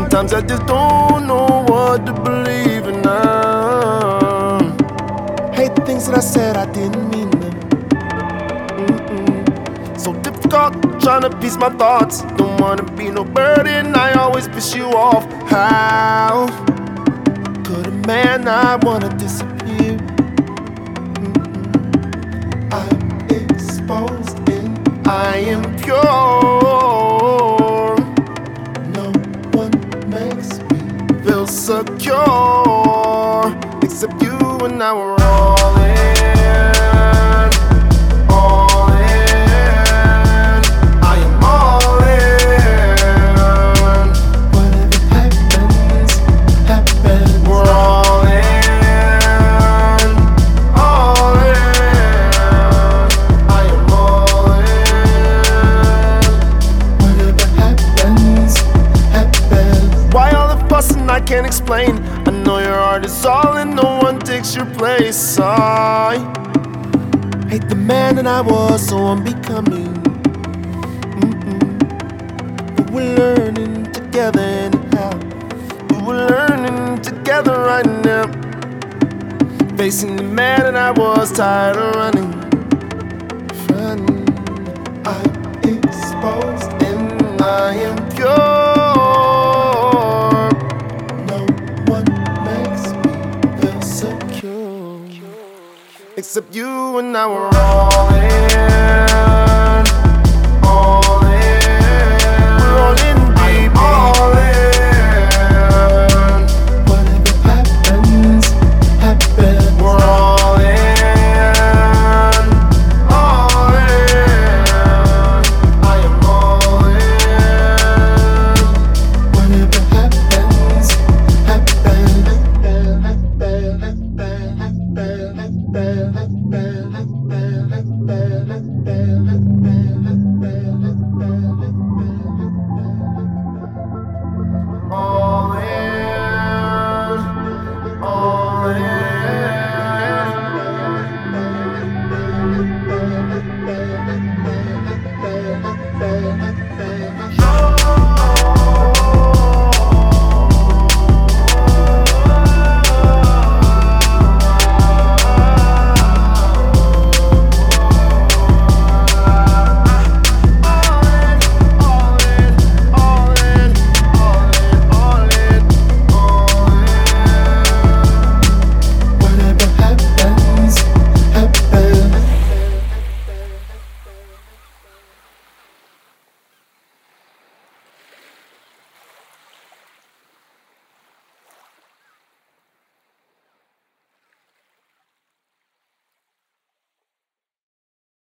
Sometimes I just don't know what to believe in now. Hate the things that I said, I didn't mean them. So difficult trying to piece my thoughts. Don't wanna be no burden, I always piss you off. How could a man not wanna disappear? I'm exposed and I am pure. No one makes me feel secure except you, and now we're all in. All in. I am all in. Whatever happens, happens. We're all in. All in. I am all in. Whatever happens, happens. Why all the fussing I can't explain? I know your heart is all and no one takes your place. I hate the man that I was, so I'm becoming. But we're learning together anyhow. But we're learning together right now. Facing the man that I was, tired of running. I'm exposed and I am pure. No one makes me feel secure except you, and now we're all in.